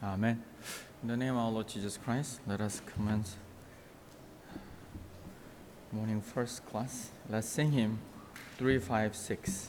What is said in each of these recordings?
Amen. In the name of our Lord Jesus Christ, let us commence morning first class. Let's sing hymn 356.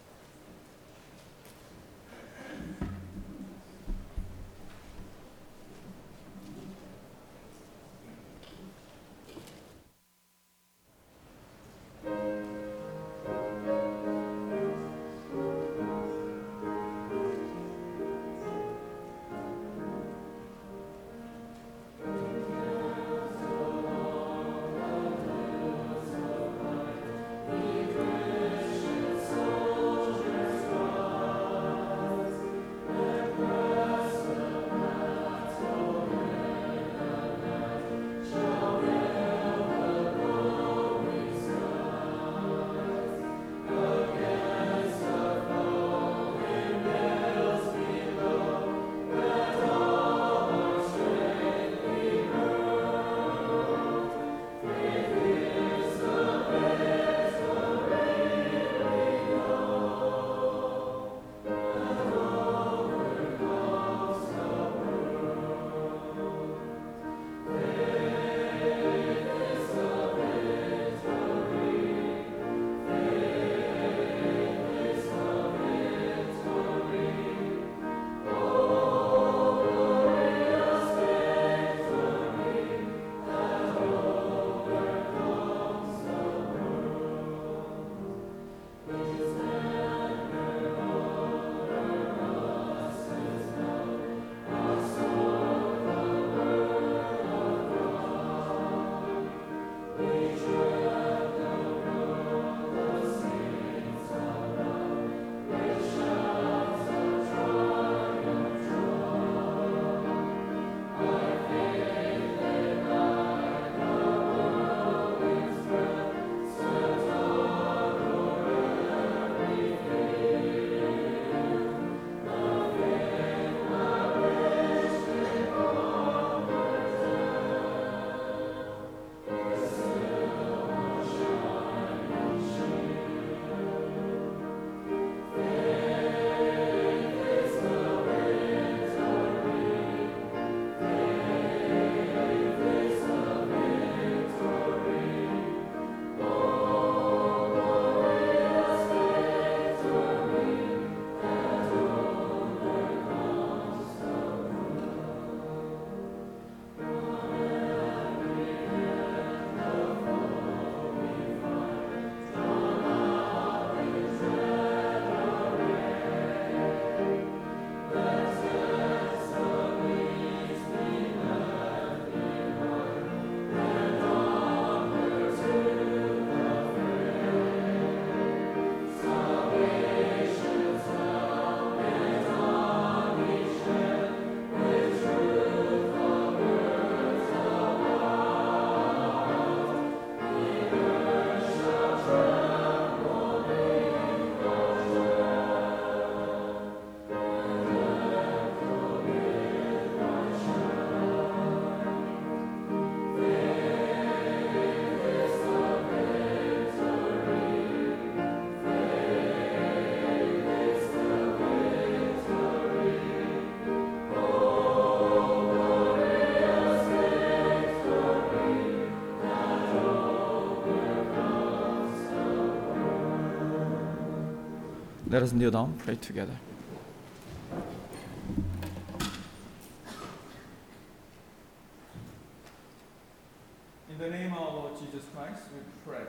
Let us kneel down, pray together. In the name of our Lord Jesus Christ, we pray.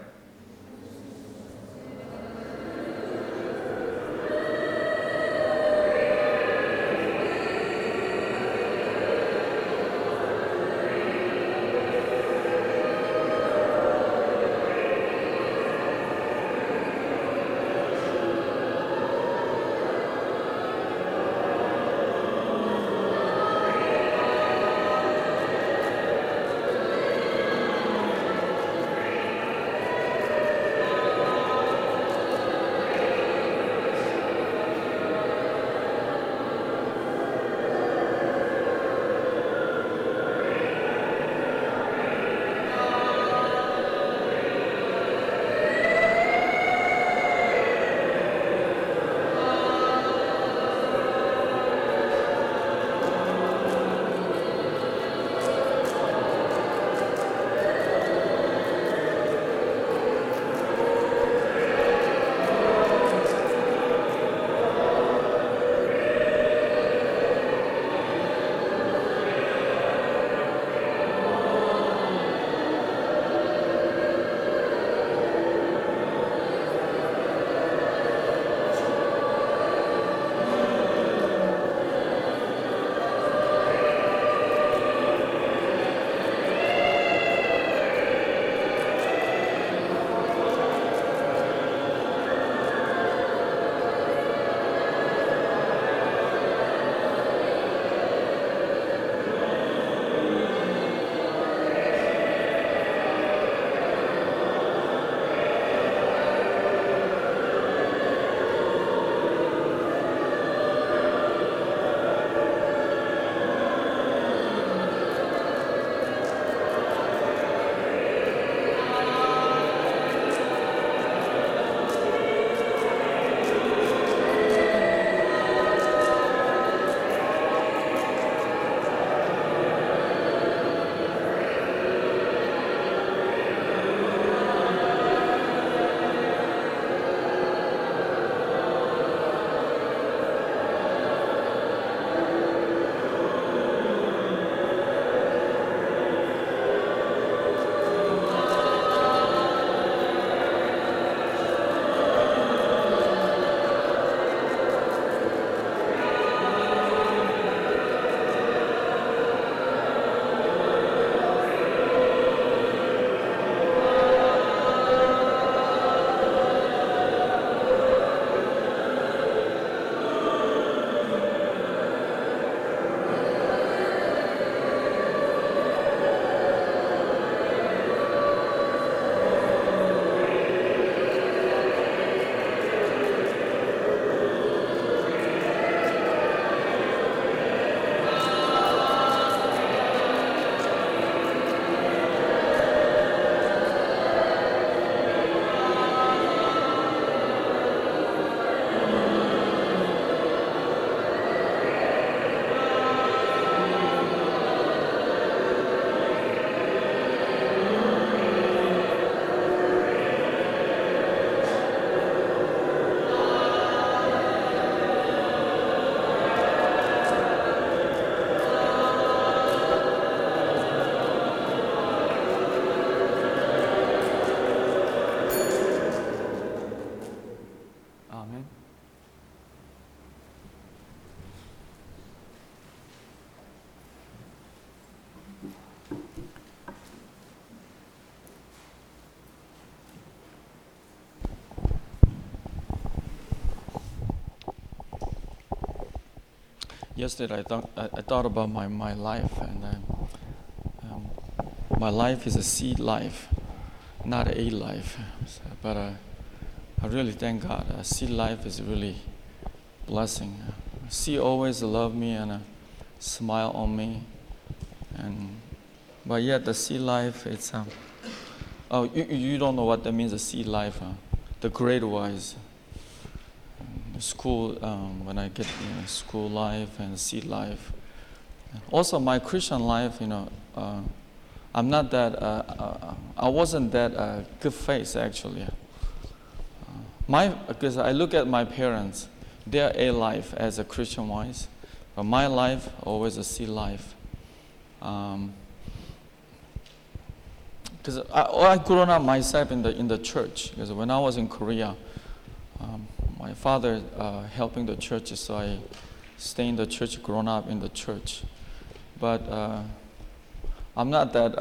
yesterday I thought about my life, and my life is a seed life, not a life. But I really thank God. Seed life is really blessing. Seed always love me and smile on me, but yet the seed life, it's you don't know what that means. The seed life, the grade wise. School, when I get school life and seed life. Also, my Christian life, I'm not that, I wasn't that good faith actually. Because I look at my parents, they're a life as a Christian wise, but my life always a seed life. Because I grew up myself in the church. Because when I was in Korea, my father helping the church, so I stay in the church, grown up in the church. But I'm not that,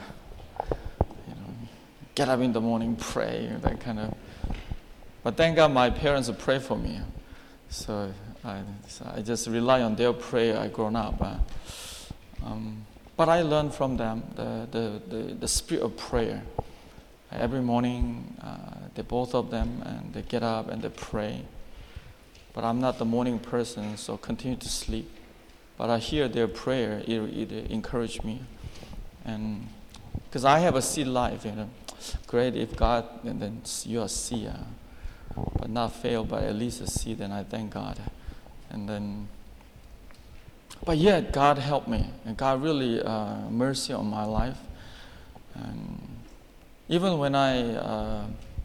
get up in the morning, pray, that kind of. But thank God my parents pray for me. So I just rely on their prayer. I grown up. But I learned from them the spirit of prayer. Every morning, they both of them, and they get up and they pray. But I'm not the morning person, so continue to sleep. But I hear their prayer, it encourage me. And because I have a seed life, great if God, and then you're a seed, but not fail, but at least a seed, then I thank God. And then, but yet God helped me, and God really mercy on my life. And even when I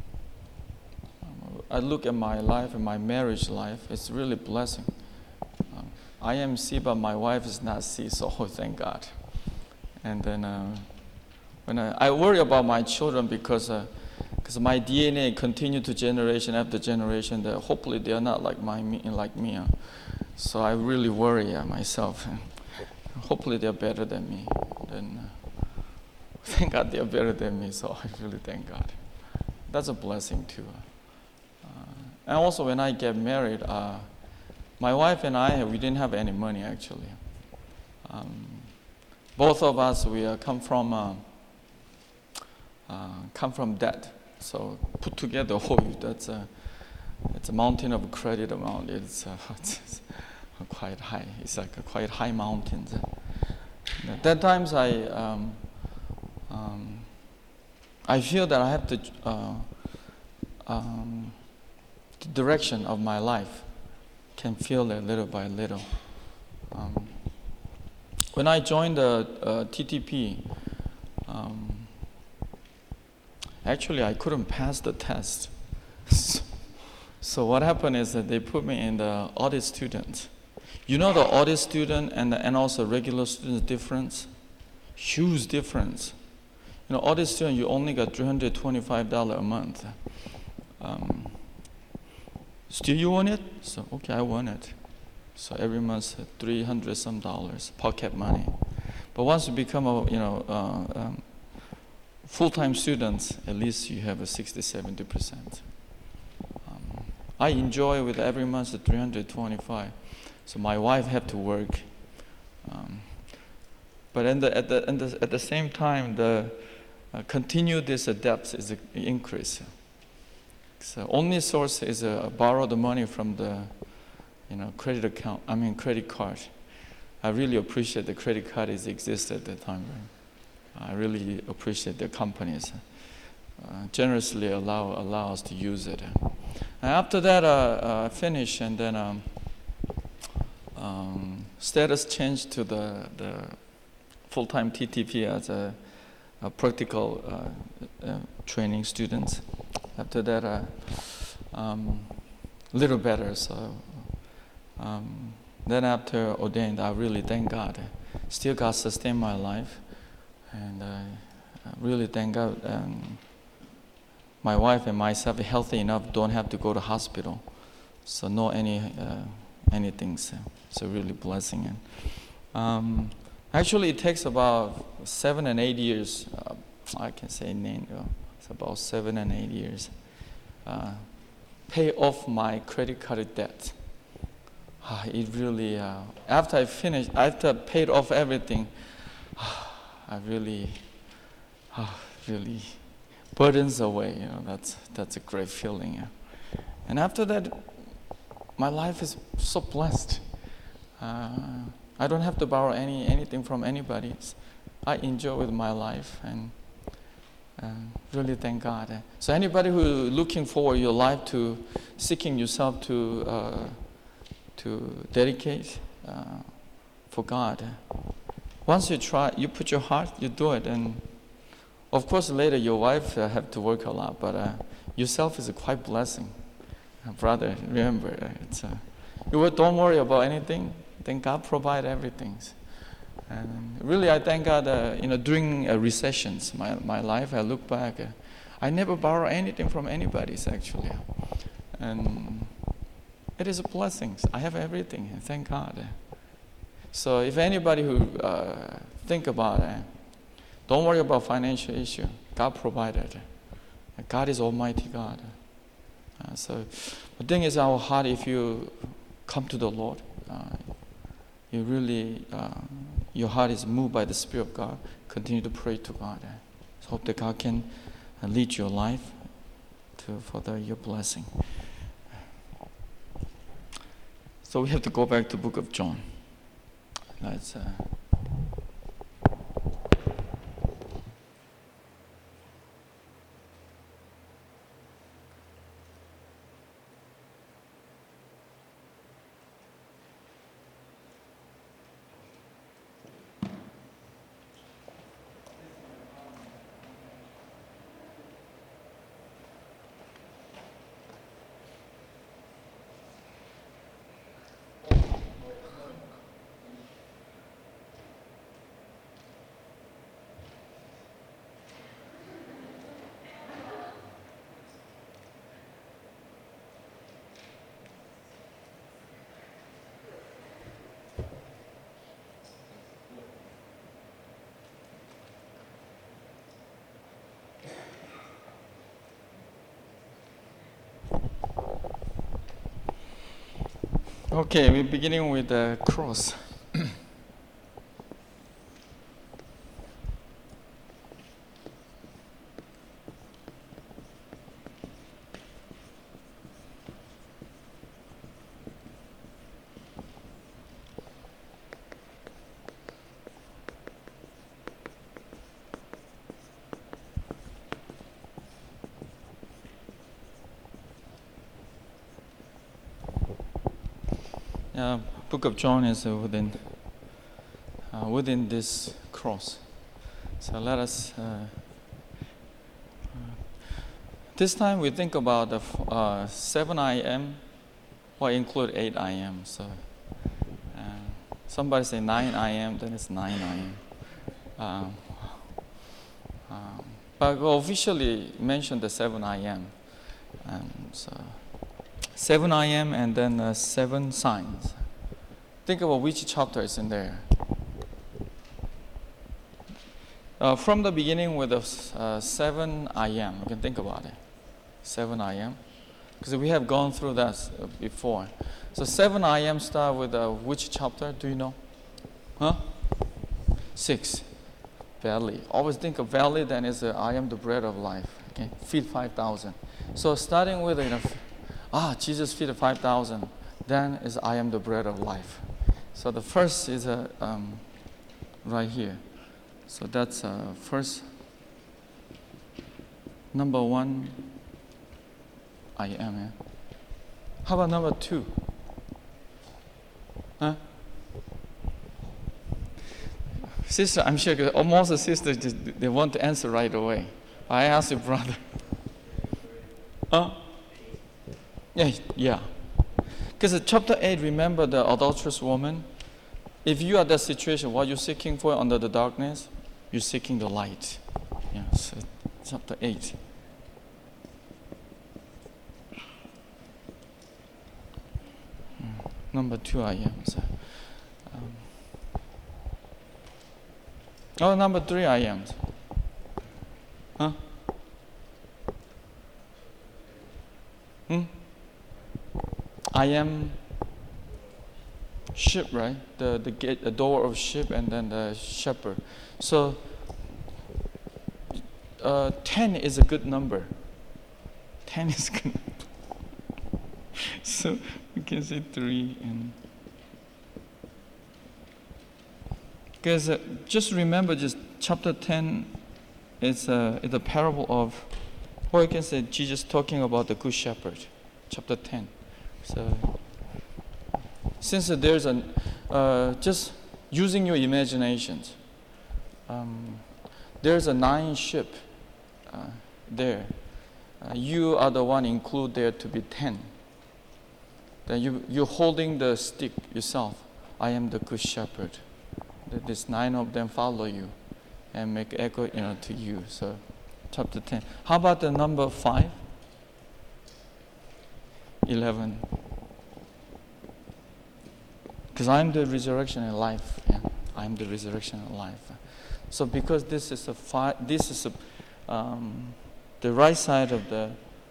look at my life and my marriage life, it's really blessing. I am C, but my wife is not C, so thank God. And then when I worry about my children because my DNA continue to generation after generation, that hopefully they are not like me. So I really worry myself. Hopefully they are better than me. Then. Thank God they are better than me, so I really thank God. That's a blessing too. And also when I get married, my wife and I, we didn't have any money actually. Both of us, we come from debt. So put together, it's a mountain of credit amount. It's quite high. It's like a quite high mountain. At that times I feel that I have the direction of my life, can feel it little by little. When I joined the TTP, actually I couldn't pass the test. So what happened is that they put me in the audit student. The audit student and also regular student difference? Huge difference. Audit student, you only got $325 a month. Still you want it? So, okay, I want it. So every month, $300 some, pocket money. But once you become a, full-time student, at least you have a 60-70%. I enjoy with every month the $325. So my wife had to work. But at the same time, the continue this debt is increase. So only source is borrow the money from the credit card. I really appreciate the credit card exists at that time. Right? I really appreciate the companies generously allow us to use it. And after that, I finished, and then status changed to the full-time TTP as a practical training students. After that, little better. So then after ordained, I really thank God. Still God sustained my life, and I really thank God. My wife and myself are healthy enough, don't have to go to hospital. So no anything. So really blessing. And actually, it takes about 7 and 8 years. I can say it's about 7 and 8 years. Pay off my credit card debt. it really, after I paid off everything, I really, really burdens away. That's a great feeling. And after that, my life is so blessed. I don't have to borrow anything from anybody. I enjoy with my life and really thank God. So anybody who is looking forward your life to seeking yourself to dedicate for God, once you try, you put your heart, you do it, and of course later your wife have to work a lot, but yourself is a quite blessing. Brother, remember, don't worry about anything. Then God provide everything. And really, I thank God. During recessions, my life, I look back. I never borrow anything from anybody, actually, and it is a blessing. I have everything, and thank God. So, if anybody who think about it, don't worry about financial issue. God provided. God is Almighty God. So, the thing is, our heart. If you come to the Lord, you really, your heart is moved by the Spirit of God. Continue to pray to God. So hope that God can lead your life for your blessing. So we have to go back to the book of John. Let's. Okay, we're beginning with the cross. Book of John is within this cross. So let us. This time we think about the 7 I.M. or include 8 I.M. So somebody say 9 I.M. Then it's 9 I.M. But we officially mentioned the 7 I.M. So 7 I.M. and then 7 signs. Think about which chapter is in there. From the beginning with the 7 I.M. You can think about it. 7 I.M. Because we have gone through that before. So 7 I.M. start with which chapter? Do you know? 6. Valley. Always think of valley, then it's I am the bread of life. Okay, feed 5,000. So starting with Jesus feed 5,000. Then is I am the bread of life. So the first is right here. So that's first number 1. I am. How about number 2? Sister, I'm sure almost the sisters they want to answer right away. I ask you, brother. Yeah. Because chapter 8, remember the adulterous woman? If you are that situation, what you're seeking for under the darkness, you're seeking the light. Yeah, so chapter 8. Number 2 I am. So, number 3 I am. I am ship, right? The gate, the door of ship, and then the shepherd. So 10 is a good number. 10 is good. So we can say 3 and because just remember, just chapter 10 is a parable of, or you can say Jesus talking about the good shepherd. Chapter 10. So since there's just using your imaginations, there's a 9 sheep there. You are the one included there to be 10. Then you're holding the stick yourself. I am the good shepherd. These 9 of them follow you and make echo, to you. So, chapter 10. How about the number 5? 11. Because I'm the resurrection and life. Yeah, I'm the resurrection and life. So, because this is the right side of the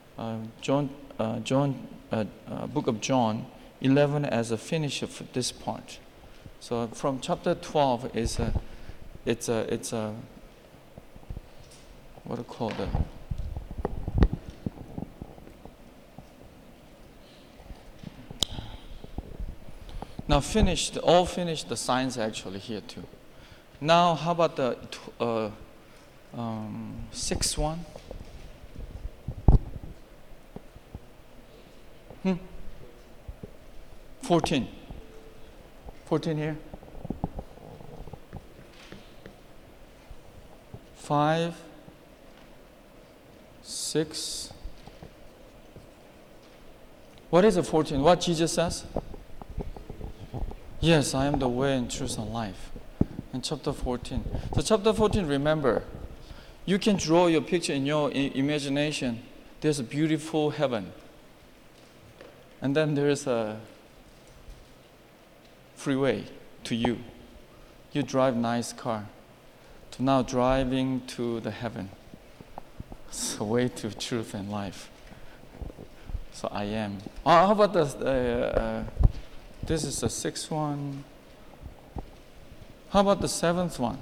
book of John, 11 as a finish of this part. So from chapter 12 it's a what do you call that? Now all finished the signs actually here too. Now how about the 6th one? 14. 14 here. 5, 6. What is the 14? What Jesus says? Yes, I am the way and truth and life. In chapter 14. So chapter 14, remember, you can draw your picture in your imagination. There's a beautiful heaven. And then there's a freeway to you. You drive nice car. To now driving to the heaven. It's a way to truth and life. So I am. How about this is the 6th one. How about the 7th one?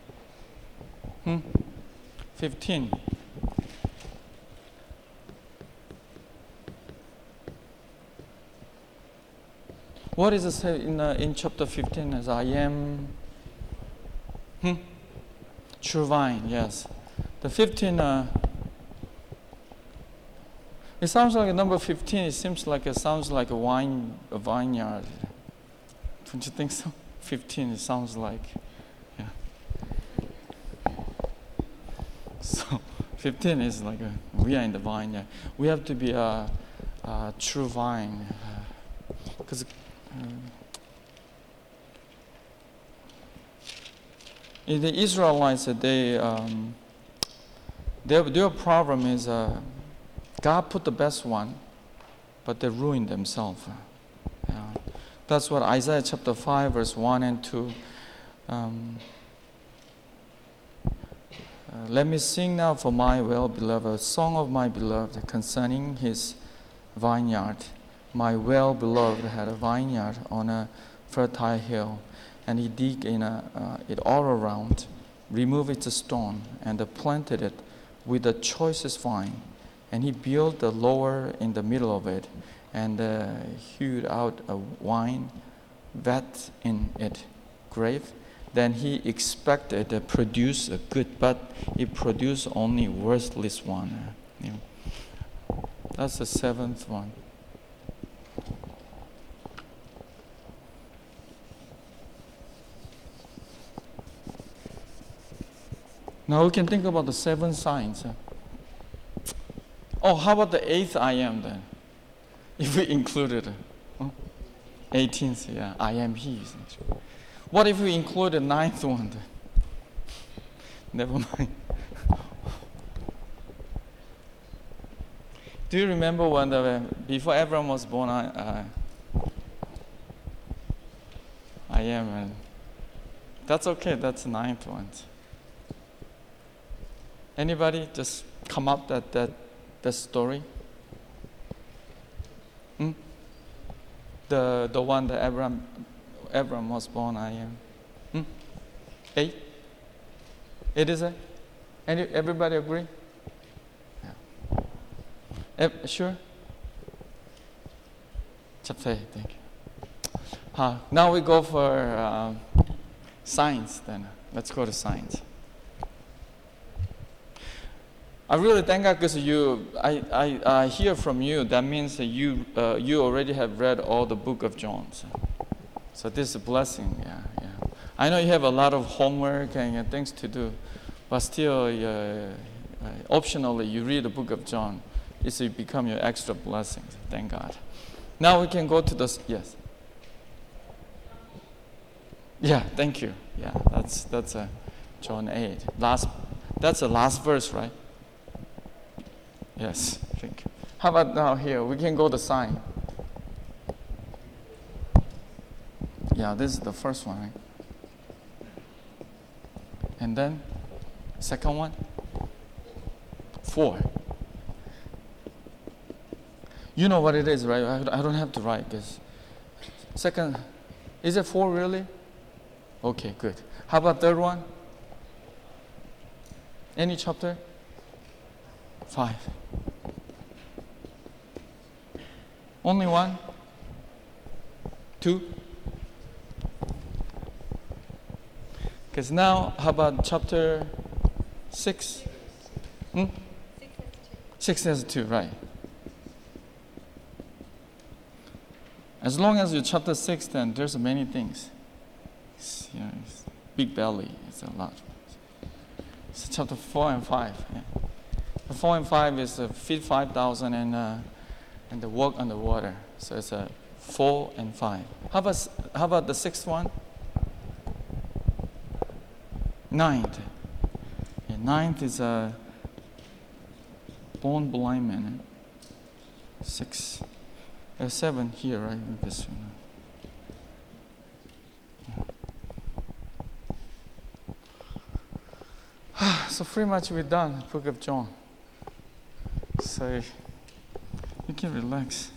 15. What is it say in chapter 15 as I am? True vine, yes. The 15, it sounds like a number 15. It seems like it sounds like a vineyard. Don't you think so? 15, it sounds like, yeah. So 15 is like we are in the vineyard. We have to be a true vine, because. In the Israelites, their problem is God put the best one, but they ruined themselves. That's what Isaiah chapter 5, verse 1 and 2. Let me sing now for my well-beloved, a song of my beloved concerning his vineyard. My well-beloved had a vineyard on a fertile hill, and he digged it all around, removed its stone, and planted it with the choicest vine. And he built the lower in the middle of it, and hewed out a wine vat in it, grave. Then he expected to produce a good, but it produced only worthless one. That's the 7th one. Now we can think about the 7 signs. Oh, how about the 8th I am then? If we included it. 18th, yeah, I am he. What if we include the 9th one then? Never mind. Do you remember when before Abraham was born, I am, and that's okay, that's the 9th one. Anybody just come up that story? The one that Abraham Abraham was born, I am. 8? 8 is it? Everybody agree? Yeah. Sure? Chapter 8, thank you. Now we go for science then. Let's go to science. I really thank God because I hear from you. That means that you already have read all the book of John. So this is a blessing. Yeah. I know you have a lot of homework and things to do, but still, optionally, you read the book of John. It's become your extra blessing. Thank God. Now we can go to the yes. Yeah, thank you. Yeah, that's John 8. That's the last verse, right? Yes, thank you. How about now here? We can go to sign. Yeah, this is the first one, right? And then, second one? 4. You know what it is, right? I don't have to write this. Second, is it 4 really? Okay, good. How about third one? Any chapter? 5. Only 1? 2? Because now, how about chapter 6? 6 has 2, right. As long as you chapter 6, then there's many things. It's big belly, it's a lot. It's chapter 4 and 5. Yeah. The 4 and 5 is feed 5,000 and the walk on the water. So it's 4 and 5. How about the 6th one? 9th. Yeah, 9th is a born blind man. 6. 7 here, right? This one. Yeah. So pretty much we're done. Book of John. So you can relax.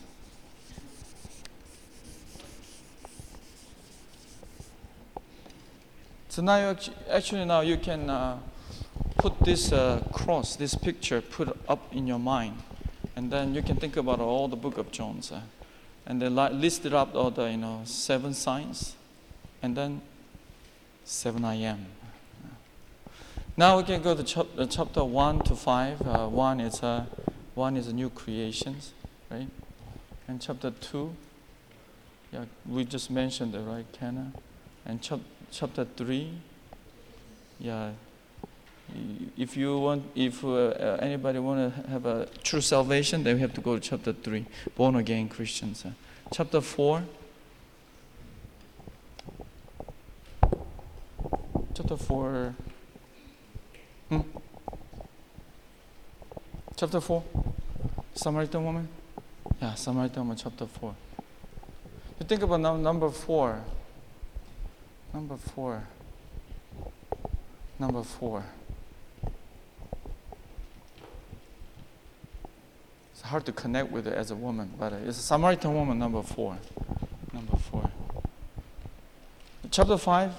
So now now you can put this cross, this picture, put up in your mind, and then you can think about all the book of John, and then list it up all the 7 signs, and then 7 I am. Now we can go to chapter 1 to 5. 1 is a new creations, right? And chapter 2, yeah, we just mentioned it, right, Cana? And chapter 3, yeah. If anybody want to have a true salvation, then we have to go to chapter 3, born again Christians. Chapter 4. Chapter 4. Chapter 4. Samaritan woman. Yeah, Samaritan woman. Chapter 4. You think about number 4. Number 4. Number 4. It's hard to connect with it as a woman, but it's a Samaritan woman, number 4. Number 4. Chapter 5.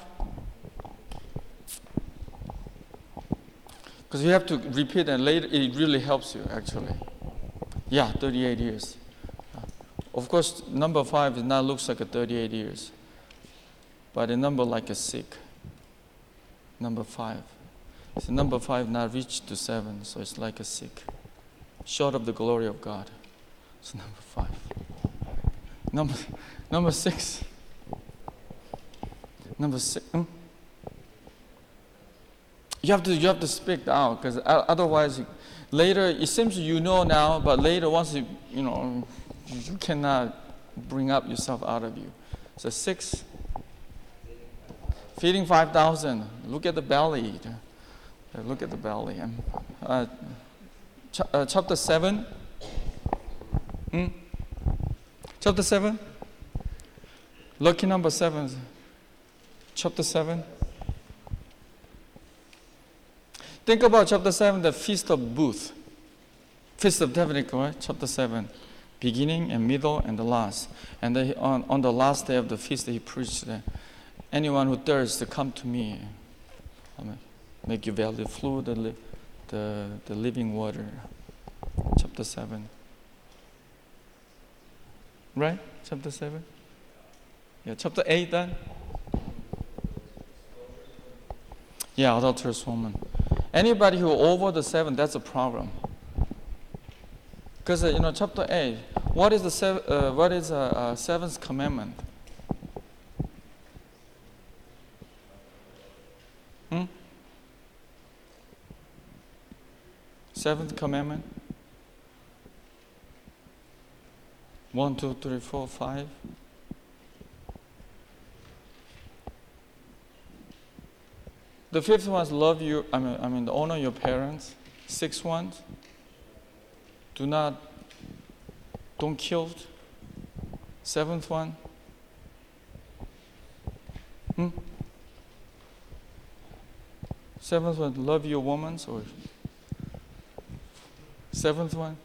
Because you have to repeat and later it really helps you actually. Yeah, 38 years. Of course, number 5 is not looks like a 38 years. But a number like a sick. Number 5. So number 5 not reached to 7, so it's like a sick. Short of the glory of God. So number 5. Number 6. Number 6. You have to speak out, because otherwise later it seems you know now, but later once you cannot bring up yourself out of you. So 6. Feeding 5,000. Look at the belly. Look at the belly. Chapter 7. Chapter 7. Lucky number 7. Chapter 7. Think about chapter 7, the Feast of Booth. Feast of Tabernacle, right? Chapter 7. beginning and middle and the last. And then on the last day of the feast, he preached that anyone who thirsts, come to me. I'll make you valley flow the living water. Chapter 7. Right? Chapter 7? Yeah, chapter 8 then? Yeah, adulterous woman. Anybody who over the 7, that's a problem. Because chapter 8, what is the seventh commandment? Seventh commandment? 1, 2, 3, 4, 5. The fifth one is love you. Honor your parents. Sixth one, don't kill. Seventh one. Seventh one, love your woman. Or seventh one.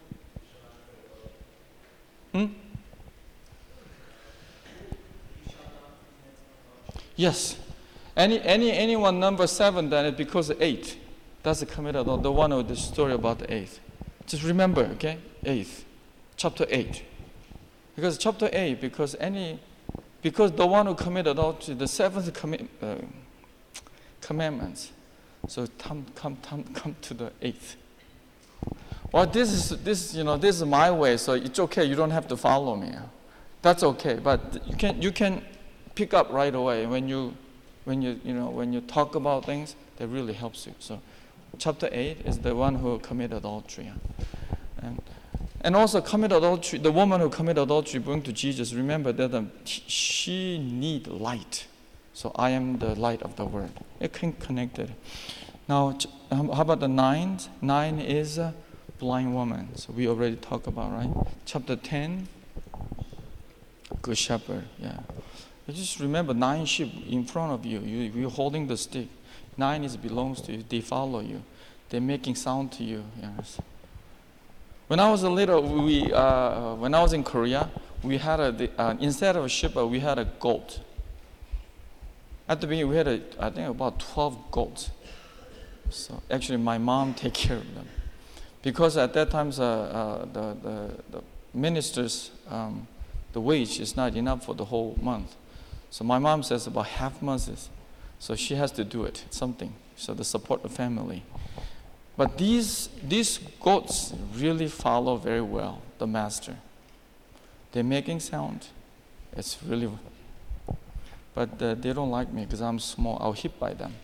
Yes. Anyone number 7, then it becomes 8. That's the committed adultery. The one with the story about the 8th. Just remember, okay? 8th. Chapter 8. Because chapter 8, because the one who committed adultery, the 7th commandments. So come to the 8th. Well, this is my way, so it's okay. You don't have to follow me. That's okay. But you can pick up right away when you talk about things. That really helps you. So, chapter 8 is the one who committed adultery, and also commit adultery. The woman who committed adultery, bring to Jesus. Remember that she need light. So I am the light of the world. It can connect it. Now, how about the 9? 9 is a blind woman. So we already talked about, right? Chapter 10, good shepherd. Yeah. You just remember 9 sheep in front of you. You're holding the stick. 9 belongs to you. They follow you. They're making sound to you. Yes. When I was a little, when I was in Korea, we had instead of a sheep, we had a goat. At the beginning, we had I think about 12 goats. So actually, my mom take care of them, because at that time the ministers the wage is not enough for the whole month. So my mom says about half months, so she has to do it something so to support the family. But these goats really follow very well the master. They're making sound. It's really. But they don't like me because I'm small. I'll hit by them.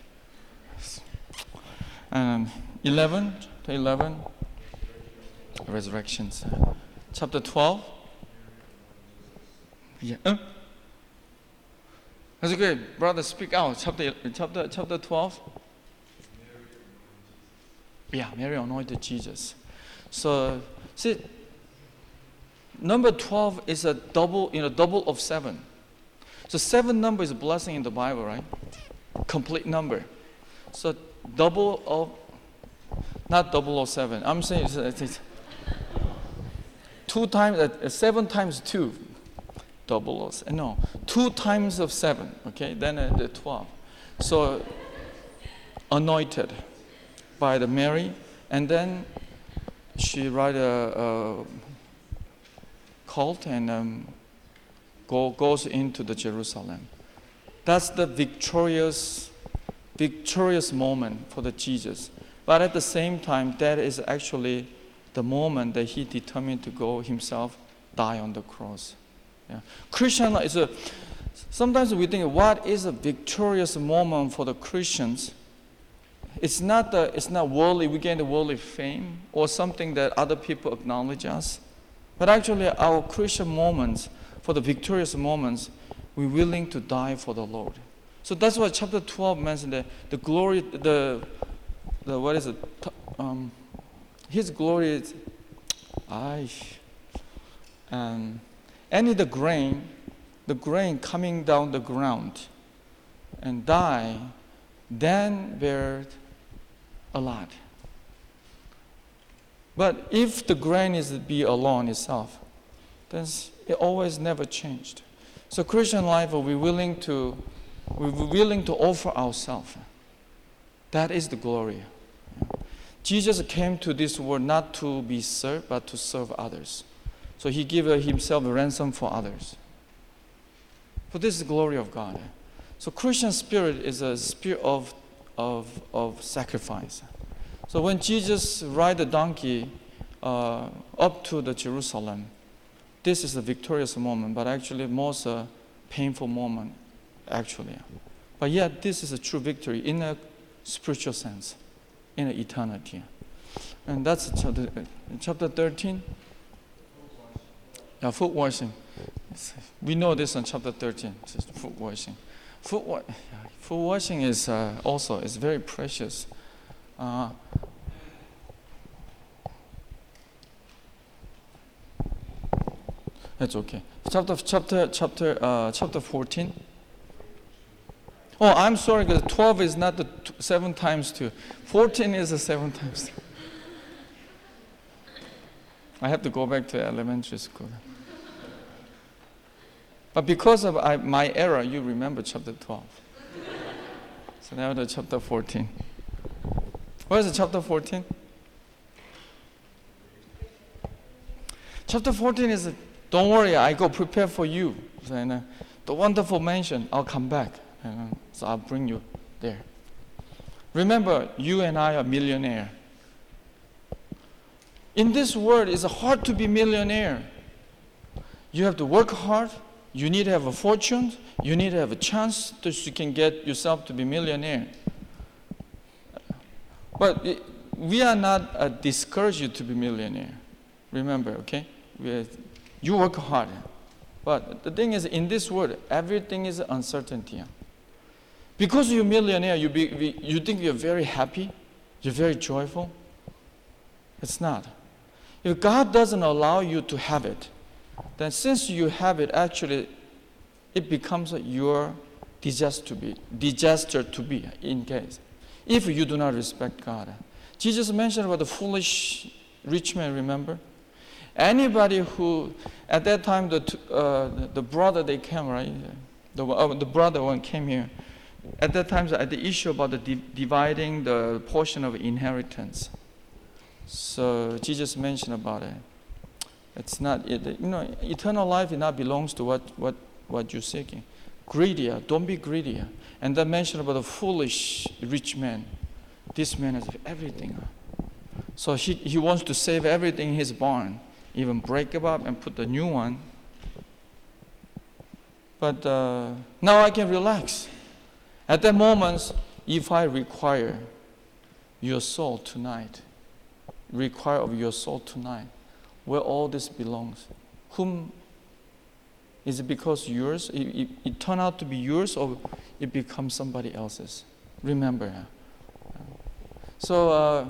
And 11, resurrections. Chapter 12. Yeah. That's okay, brother. Speak out. Chapter 12. Yeah, Mary anointed Jesus. So see, number 12 is a double of 7. So 7 number is a blessing in the Bible, right? Complete number. So double of, not 007. I'm saying it's 2 times, 7 times 2. 007. No, 2 times of 7. Okay, then the 12. So anointed by the Mary, and then she write a cult and goes into the Jerusalem. That's the victorious moment for the Jesus. But at the same time, that is actually the moment that he determined to go himself, die on the cross. Yeah. Christian is sometimes we think, what is a victorious moment for the Christians? It's not worldly, we gain the worldly fame or something that other people acknowledge us. But actually our Christian moments, for the victorious moments, we're willing to die for the Lord. So that's why chapter 12 mentions the glory, what is it? His glory is, the grain coming down the ground and die, then bear a lot. But if the grain is be alone itself, then it always never changed. So Christian life, we're willing to offer ourselves. That is the glory. Jesus came to this world not to be served, but to serve others. So he gave himself a ransom for others. For this is the glory of God. So Christian spirit is a spirit of sacrifice. So when Jesus ride the donkey up to the Jerusalem, this is a victorious moment, but actually most painful moment, actually. But yet this is a true victory in a spiritual sense, in eternity. And that's chapter 13. Yeah, foot washing. We know this in chapter 13. It's foot washing. Foot washing is also is very precious. That's okay. Chapter 14. Oh, I'm sorry, because 12 is not the 7 times 2. 14 is the 7 times 2. I have to go back to elementary school. But because of my error, you remember chapter 12. So now the chapter 14. What is the chapter 14? Chapter 14 is, don't worry, I go prepare for you. And, the wonderful mansion, I'll come back. So I'll bring you there. Remember, you and I are millionaire. In this world, it's hard to be millionaire. You have to work hard. You need to have a fortune. You need to have a chance that you can get yourself to be millionaire. But we are not discourage you to be millionaire. Remember, okay? You work hard. But the thing is, in this world, everything is uncertainty. Because you're a millionaire, you think you're very happy, you're very joyful. It's not. If God doesn't allow you to have it, then since you have it, actually, it becomes your disaster to be in case. If you do not respect God. Jesus mentioned about the foolish rich man, remember? Anybody who, at that time, the brother, they came, right? The brother one came here. At that time, the issue about the dividing the portion of inheritance. So Jesus mentioned about it. It's not, eternal life not belongs to what you're seeking. Greedier, don't be greedier. And then mentioned about the foolish rich man. This man has everything. So he wants to save everything in his barn, even break it up and put the new one. But now I can relax. At that moment, if I require your soul tonight, where all this belongs, whom is it because yours? It turned out to be yours, or it becomes somebody else's? Remember. So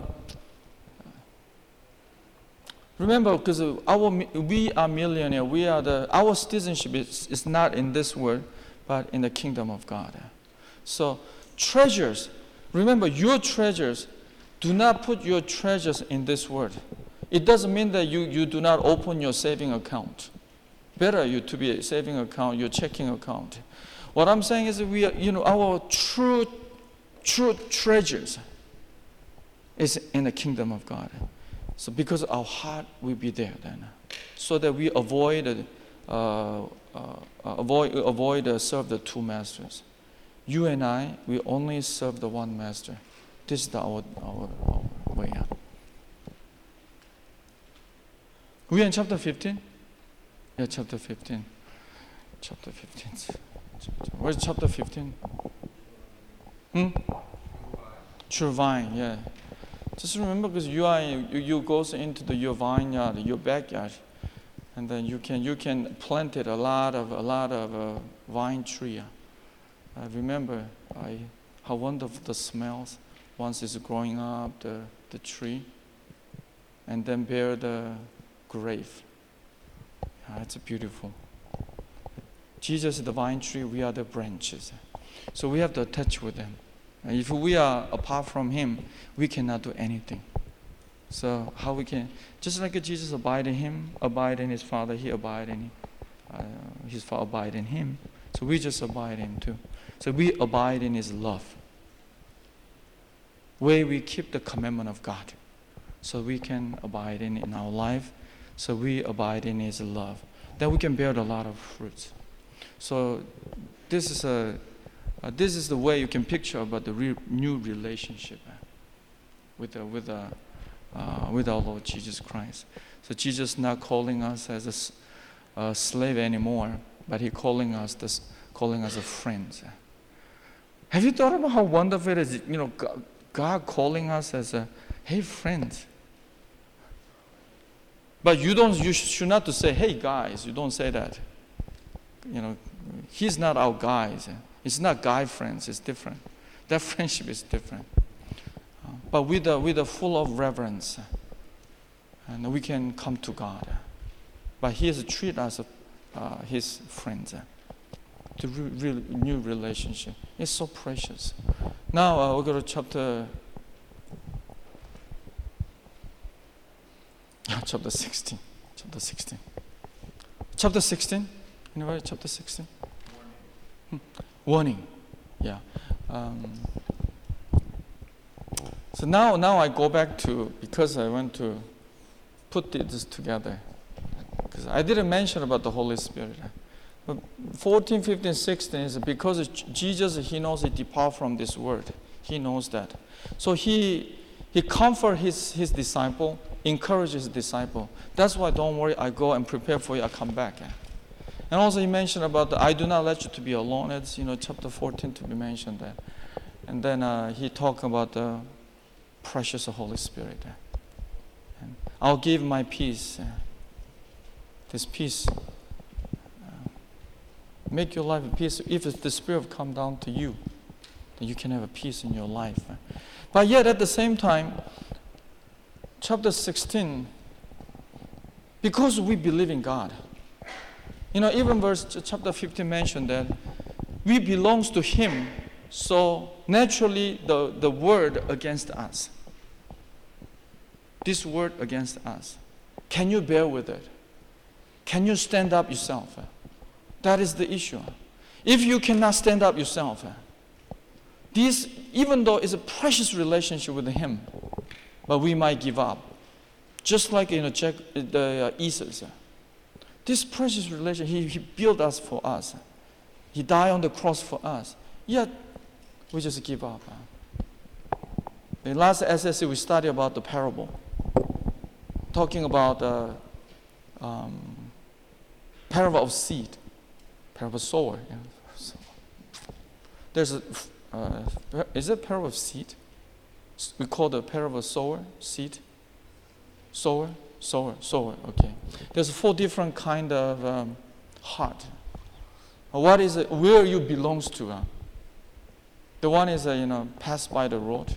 remember, because we are millionaire. Our citizenship is not in this world, but in the kingdom of God. So treasures, remember your treasures, do not put your treasures in this world. It doesn't mean that you do not open your saving account. Better you to be a saving account, your checking account. What I'm saying is that we are, our true treasures is in the kingdom of God. So because our heart will be there then, so that we avoid serve the two masters. You and I, we only serve the one master. This is our way out. We are in chapter 15? Yeah, chapter 15. Chapter 15. Where's chapter 15? True vine, yeah. Just remember, because you goes into your vineyard, your backyard, and then you can plant it a lot of vine tree. I remember how wonderful the smells once it's growing up, the tree, and then bear the grape. It's beautiful. Jesus is the vine tree, we are the branches. So we have to attach with him. And if we are apart from him, we cannot do anything. So how we can, just like Jesus abide in him, abide in his Father, he abide in his Father abide in him. So we just abide in him too. So we abide in his love. Where we keep the commandment of God. So we can abide in our life. So we abide in his love. Then we can bear a lot of fruits. So this is the way you can picture about the new relationship with our Lord Jesus Christ. So Jesus not calling us as a slave anymore, but he calling us as friends. Have you thought about how wonderful it is? God calling us as hey friends. But you should not to say, hey guys. You don't say that. He's not our guys. It's not guy friends. It's different. That friendship is different. But with a full of reverence, and we can come to God. But he has treated us his friends. The new relationship. It's so precious. Now we'll go to chapter 16. Chapter 16. Anybody? Chapter 16. Warning. Yeah. So now I go back to, because I want to put this together. Because I didn't mention about the Holy Spirit. But 14, 15, 16 is because Jesus, he knows he depart from this world. He knows that. So he comfort his disciple, encourages his disciple. That's why don't worry, I go and prepare for you, I come back. And also he mentioned about I do not let you to be alone. It's chapter 14 to be mentioned there. And then he talked about the precious Holy Spirit. And I'll give my peace. This peace. Make your life a peace. If the Spirit come down to you, then you can have a peace in your life. But yet at the same time, chapter 16, because we believe in God, even chapter 15 mentioned that we belongs to him, so naturally the word against us. This word against us. Can you bear with it? Can you stand up yourself? That is the issue. If you cannot stand up yourself, this, even though it's a precious relationship with him, but we might give up. Just like Esau. This precious relationship, he built us for us. He died on the cross for us. Yet, we just give up. In last SSC, we studied about the parable. Talking about the parable of seed. Parable of sower. There's is it parable of seed? We call the parable of sower, seed. Sower. Okay. There's 4 different kind of heart. What is it? Where you belongs to? The one is pass by the road.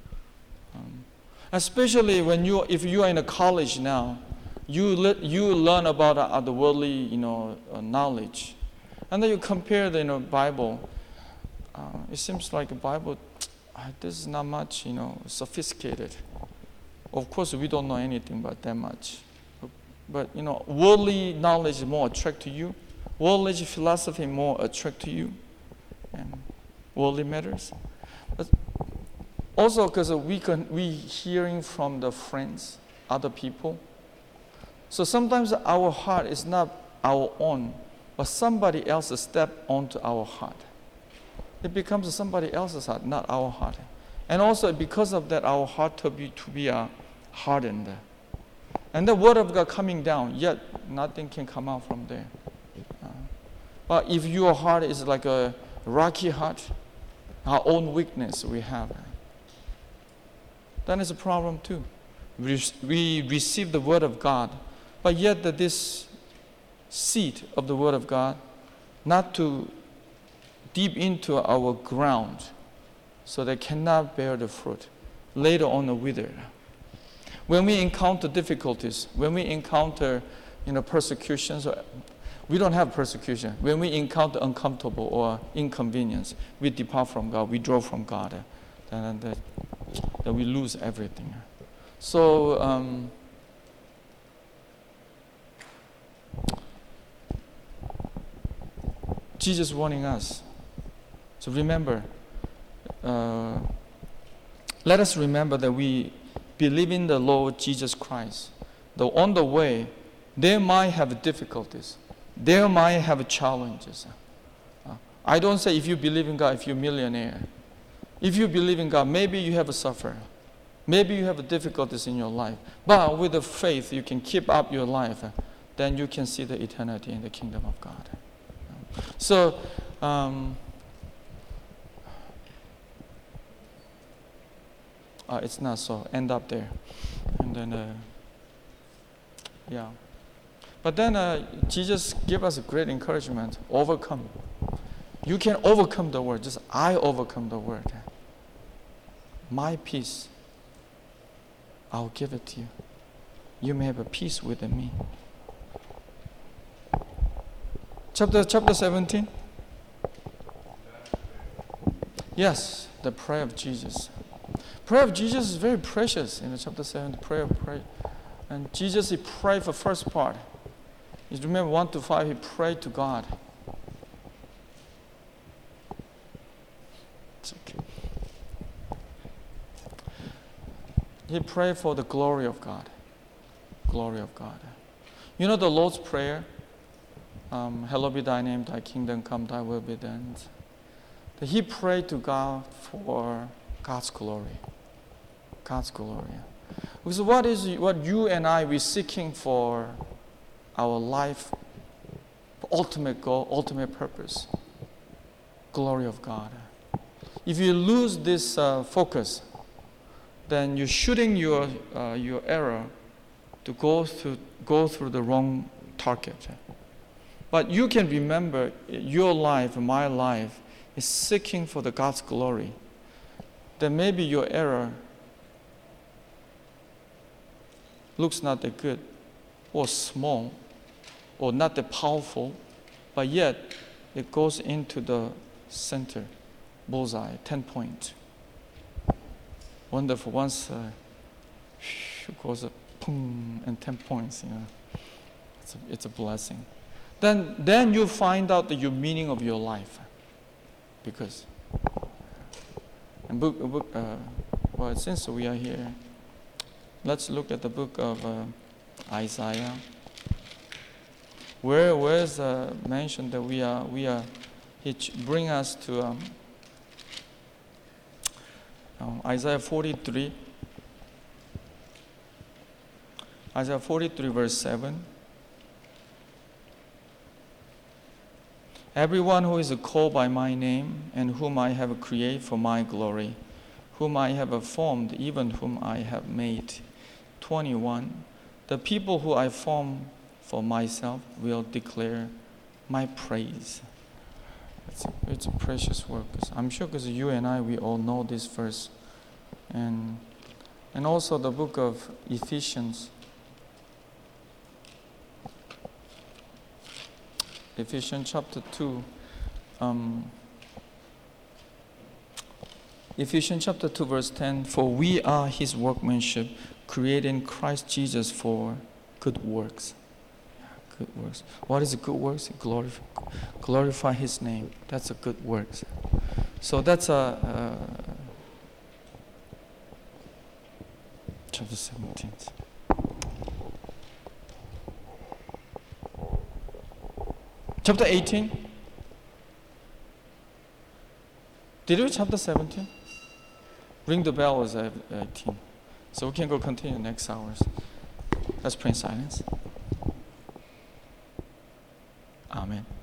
Especially if you are in a college now, you learn about the worldly knowledge, and then you compare the Bible. It seems like the Bible, this is not much sophisticated. Of course, we don't know anything about that much, but worldly knowledge more attract to you. Worldly philosophy more attract to you, and worldly matters. But also because we hearing from the friends, other people. So sometimes our heart is not our own, but somebody else step onto our heart. It becomes somebody else's heart, not our heart. And also because of that, our heart to be hardened. And the word of God coming down, yet nothing can come out from there. But if your heart is like a rocky heart, our own weakness we have, then it's a problem too. We receive the word of God, but yet this seed of the word of God, not to deep into our ground, so they cannot bear the fruit. Later on, the wither. When we encounter difficulties, when we encounter, persecutions, we don't have persecution. When we encounter uncomfortable or inconvenience, we depart from God. We draw from God, then we lose everything. So, Jesus warning us. So remember, let us remember that we believe in the Lord Jesus Christ. Though on the way, they might have difficulties. They might have challenges. I don't say if you believe in God, if you're a millionaire. If you believe in God, maybe you have a suffer. Maybe you have difficulties in your life. But with the faith, you can keep up your life. Then you can see the eternity in the kingdom of God. So, it's not so. End up there. And then, yeah. But then Jesus gave us a great encouragement. Overcome. You can overcome the world. Just I overcome the world. My peace, I'll give it to you. You may have a peace within me. Chapter 17. Yes, the prayer of Jesus. Prayer of Jesus is very precious in the chapter 7, the prayer of prayer. And Jesus, he prayed for first part. You remember 1 to 5, he prayed to God. It's okay. He prayed for the glory of God. Glory of God. You know the Lord's Prayer? Hallowed be thy name, thy kingdom come, thy will be done. He prayed to God for God's glory. God's glory. Because what you and I, we're seeking for our life, ultimate goal, ultimate purpose. Glory of God. If you lose this focus, then you're shooting your arrow to go through the wrong target. But you can remember your life, my life, is seeking for the God's glory. Then maybe your arrow looks not that good, or small, or not that powerful, but yet it goes into the center, bullseye, 10 points. Wonderful. Once it goes up, boom, and 10 points, it's a blessing. Then you find out your meaning of your life, because well, since we are here, let's look at the book of Isaiah. Where is mentioned that we are he bring us to Isaiah 43. Isaiah 43 verse 7. Everyone who is called by my name, and whom I have created for my glory, whom I have formed, even whom I have made. 21. The people who I formed for myself will declare my praise. It's a precious work. I'm sure because you and I, we all know this verse. And also the book of Ephesians. Ephesians chapter 2. Ephesians chapter 2 verse 10. For we are his workmanship, created in Christ Jesus for good works. Good works. What is good works? Glorify his name. That's a good works. So that's chapter 17. Chapter 18. Did you read chapter 17? Ring the bell was 18. So we can go continue next hours. Let's pray in silence. Amen.